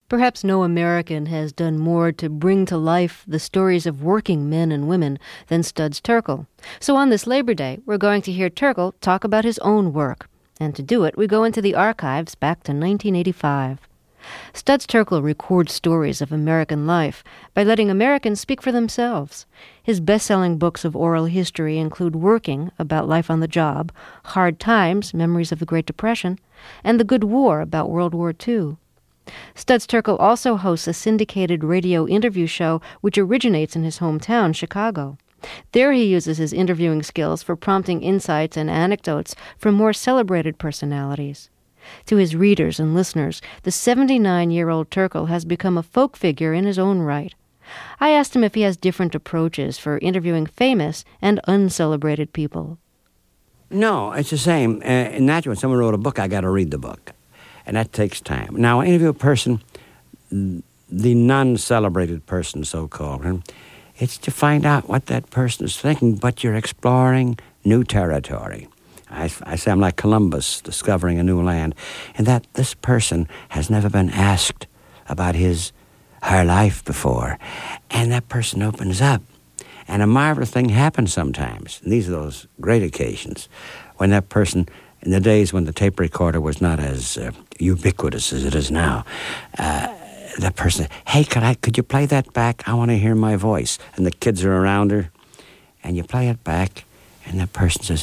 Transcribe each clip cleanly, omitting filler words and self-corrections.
Perhaps no American has done more to bring to life the stories of working men and women than Studs Terkel. So on this Labor Day, we're going to hear Terkel talk about his own work. And to do it, we go into the archives back to 1985. Studs Terkel records stories of American life by letting Americans speak for themselves. His best-selling books of oral history include Working, about life on the job, Hard Times, Memories of the Great Depression, and The Good War, about World War II. Studs Terkel also hosts a syndicated radio interview show which originates in his hometown, Chicago. There he uses his interviewing skills for prompting insights and anecdotes from more celebrated personalities. To his readers and listeners, the 79-year-old Terkel has become a folk figure in his own right. I asked him if he has different approaches for interviewing famous and uncelebrated people. No, it's the same. Naturally, when someone wrote a book, I got to read the book. And that takes time. Now, I interview a person, the non-celebrated person, so-called, it's to find out what that person is thinking, but you're exploring new territory. I say I'm like Columbus discovering a new land, and that this person has never been asked about her life before. And that person opens up. And a marvelous thing happens sometimes. And these are those great occasions when that person, in the days when the tape recorder was not as ubiquitous as it is now, that person, hey, could you play that back? I want to hear my voice. And the kids are around her, and you play it back, and that person says,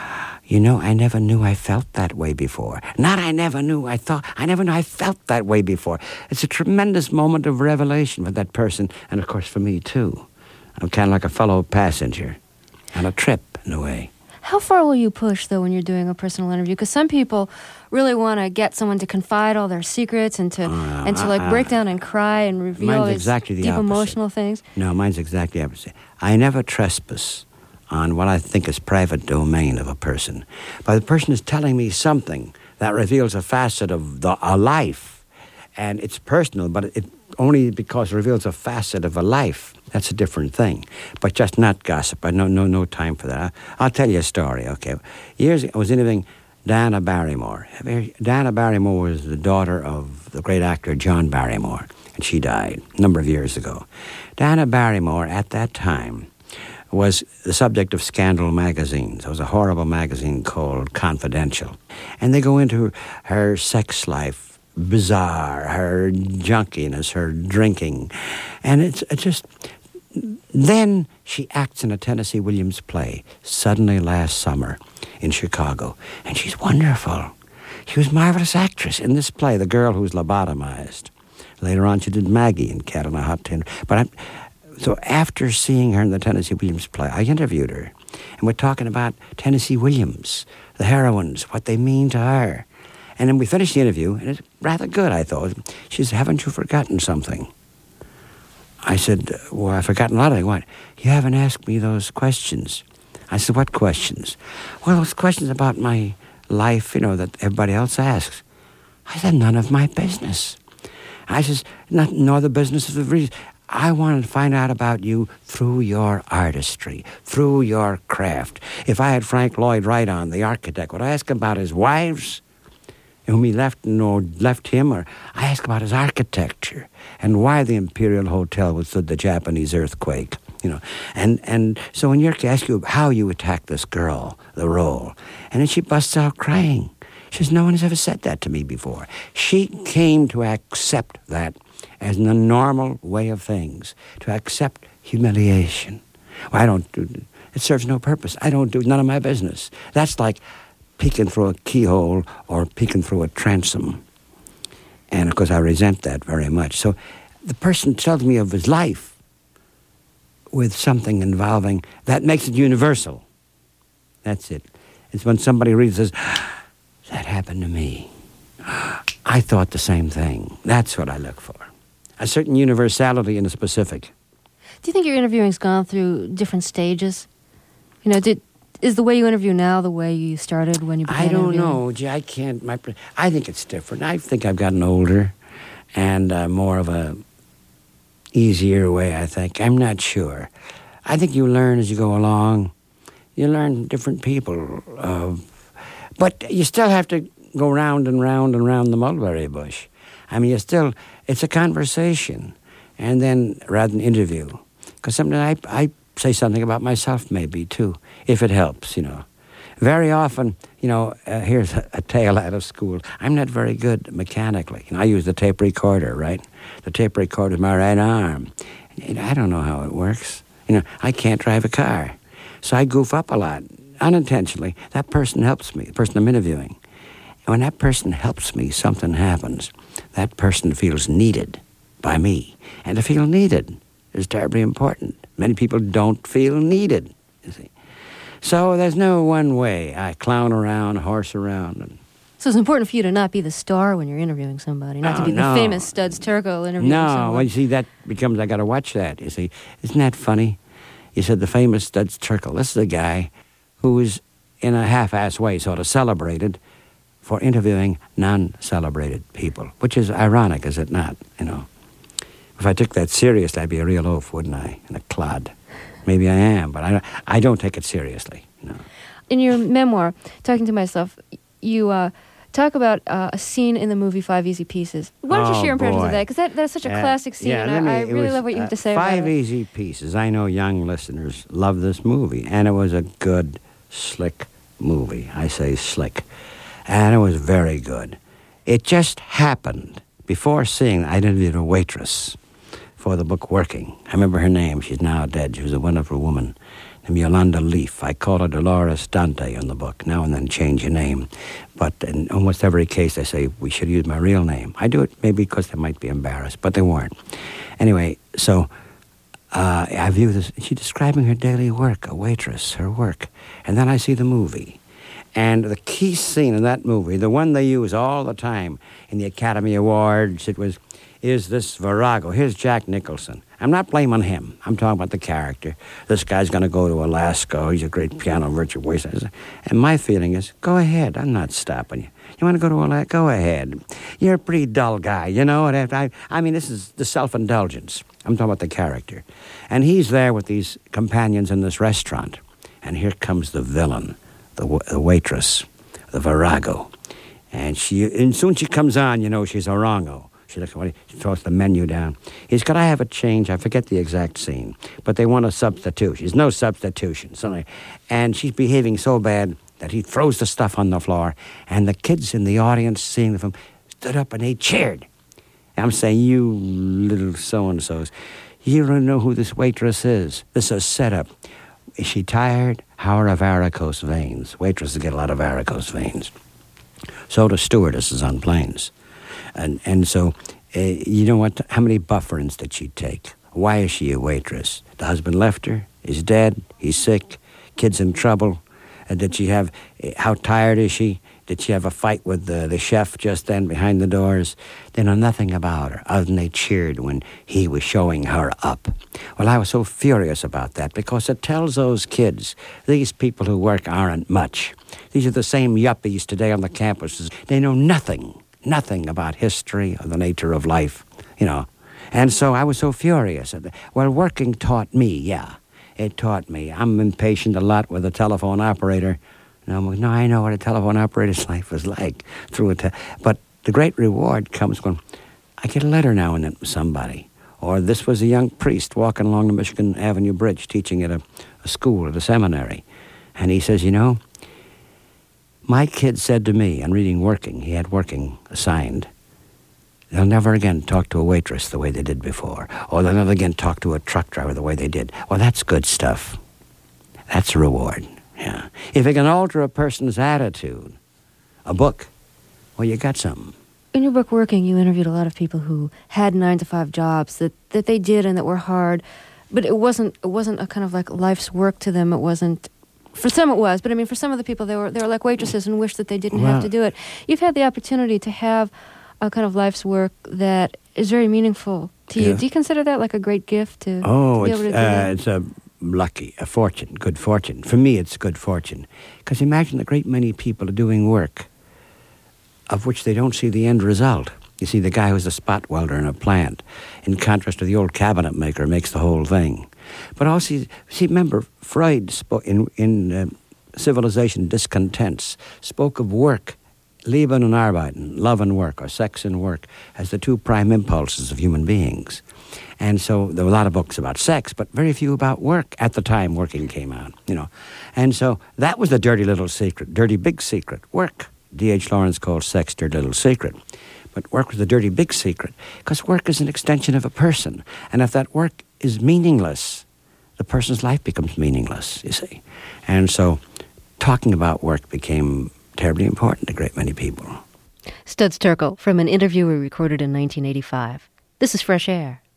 I never knew I felt that way before. Not I never knew I felt that way before. It's a tremendous moment of revelation for that person, and of course for me too. I'm kind of like a fellow passenger on a trip, in a way. How far will you push, though, when you're doing a personal interview? Because some people really want to get someone to confide all their secrets and to break down and cry and reveal all these deep emotional things. No, mine's exactly the opposite. I never trespass on what I think is private domain of a person. But the person is telling me something that reveals a facet of a life, and it's personal, but it only because it reveals a facet of a life. That's a different thing, but just not gossip. I no time for that. I'll tell you a story, okay? Years ago, I was interviewing Diana Barrymore. Diana Barrymore was the daughter of the great actor John Barrymore, and she died a number of years ago. Diana Barrymore, at that time, was the subject of scandal magazines. There was a horrible magazine called Confidential. And they go into her sex life, bizarre, her junkiness, her drinking. And it's just... Then she acts in a Tennessee Williams play, Suddenly Last Summer, in Chicago. And she's wonderful. She was a marvelous actress in this play, the girl who was lobotomized. Later on, she did Maggie in Cat on a Hot Tin. So after seeing her in the Tennessee Williams play, I interviewed her. And we're talking about Tennessee Williams, the heroines, what they mean to her. And then we finished the interview, and it's rather good, I thought. She said, haven't you forgotten something? I said, well, I've forgotten a lot of things. What? You haven't asked me those questions. I said, what questions? Well, those questions about my life, that everybody else asks. I said, none of my business. I said, nor the business of the reason. I wanted to find out about you through your artistry, through your craft. If I had Frank Lloyd Wright on, the architect, would I ask him about his wives, whom he left him, or I ask about his architecture and why the Imperial Hotel withstood the Japanese earthquake, And so in your case, I ask you how you attack this girl, the role. And then she busts out crying. She says, no one has ever said that to me before. She came to accept that as the normal way of things, to accept humiliation. Well, I don't do it. It serves no purpose. I don't do none of my business. That's like peeking through a keyhole or peeking through a transom. And, of course, I resent that very much. So the person tells me of his life with something involving, that makes it universal. That's it. It's when somebody reads and says, that happened to me. I thought the same thing. That's what I look for. A certain universality in the specific. Do you think your interviewing's gone through different stages? Is the way you interview now the way you started when you began interviewing? I don't know. Gee, I can't. I think it's different. I think I've gotten older and more of a easier way, I think. I'm not sure. I think you learn as you go along. You learn different people. But you still have to go round and round and round the mulberry bush. I mean, it's a conversation. And then, rather than interview, because sometimes I say something about myself maybe, too, if it helps, Very often, here's a tale out of school. I'm not very good mechanically. I use the tape recorder, right? The tape recorder is my right arm. I don't know how it works. I can't drive a car. So I goof up a lot, unintentionally. That person helps me, the person I'm interviewing. And when that person helps me, something happens. That person feels needed by me. And to feel needed is terribly important. Many people don't feel needed, you see. So there's no one way. I clown around, horse around. So it's important for you to not be the star when you're interviewing somebody, not to be the famous Studs Terkel interviewing someone. No, well, you see, that becomes, I got to watch that, you see. Isn't that funny? You said the famous Studs Terkel. This is a guy who is, in a half-ass way, sort of celebrated for interviewing non-celebrated people, which is ironic, is it not, If I took that seriously, I'd be a real oaf, wouldn't I? And a clod. Maybe I am, but I don't take it seriously. In your memoir, Talking to Myself, you talk about a scene in the movie Five Easy Pieces. Why don't you share impressions of that? Because that's such a classic scene, and I really love what you have to say about it. Five Easy Pieces. I know young listeners love this movie, and it was a good, slick movie. I say slick. And it was very good. It just happened. Before seeing, I interviewed a waitress for the book Working. I remember her name. She's now dead. She was a wonderful woman named Yolanda Leaf. I call her Dolores Dante in the book. Now and then change your name. But in almost every case, I say, we should use my real name. I do it maybe because they might be embarrassed, but they weren't. Anyway, so I view this. She's describing her daily work, a waitress, her work. And then I see the movie. And the key scene in that movie, the one they use all the time in the Academy Awards, is this Virago. Here's Jack Nicholson. I'm not blaming him. I'm talking about the character. This guy's going to go to Alaska. He's a great piano virtuoso. And my feeling is, go ahead. I'm not stopping you. You want to go to Alaska? Go ahead. You're a pretty dull guy, I mean, this is the self-indulgence. I'm talking about the character. And he's there with these companions in this restaurant. And here comes the villain, the waitress, the Virago. And soon she comes on, she's Orongo. She throws the menu down. He's got to have a change. I forget the exact scene. But they want a substitution. There's no substitution. And she's behaving so bad that he throws the stuff on the floor. And the kids in the audience seeing the film stood up and they cheered. And I'm saying, you little so-and-sos, you don't know who this waitress is. This is a setup. Is she tired? How are her varicose veins? Waitresses get a lot of varicose veins. So do stewardesses on planes. And so, how many bufferins did she take? Why is she a waitress? The husband left her, he's dead, he's sick, kids in trouble. How tired is she? Did she have a fight with the chef just then behind the doors? They know nothing about her, other than they cheered when he was showing her up. Well, I was so furious about that because it tells those kids, these people who work aren't much. These are the same yuppies today on the campuses. They know nothing about history or the nature of life, And so I was so furious. Well, working taught me, yeah. It taught me. I'm impatient a lot with a telephone operator. No, I know what a telephone operator's life is like. But the great reward comes when I get a letter now and then from somebody. Or this was a young priest walking along the Michigan Avenue Bridge teaching at a school, at a seminary. And he says, my kid said to me, on reading Working, he had Working assigned, they'll never again talk to a waitress the way they did before. Or they'll never again talk to a truck driver the way they did. Well, that's good stuff. That's a reward. Yeah. If it can alter a person's attitude, a book, well, you got something. In your book, Working, you interviewed a lot of people who had 9-to-5 jobs that they did and that were hard, but it wasn't a kind of like life's work to them. It wasn't. For some it was, but I mean, for some of the people, they were like waitresses and wished that they didn't have to do it. You've had the opportunity to have a kind of life's work that is very meaningful to you. Do you consider that like a great gift to be able to do that? It's a fortune, good fortune. For me, it's good fortune. Because imagine a great many people are doing work of which they don't see the end result. You see, the guy who's a spot welder in a plant, in contrast to the old cabinet maker, makes the whole thing. But also, remember, Freud spoke in Civilization Discontents, spoke of work Leben und Arbeiten, love and work, or sex and work, as the two prime impulses of human beings. And so there were a lot of books about sex, but very few about work at the time working came out, And so that was the dirty little secret, dirty big secret, work. D.H. Lawrence called sex dirty little secret. But work was the dirty big secret, because work is an extension of a person. And if that work is meaningless, the person's life becomes meaningless, you see. And so talking about work became terribly important to a great many people. Studs Terkel from an interview we recorded in 1985. This is Fresh Air.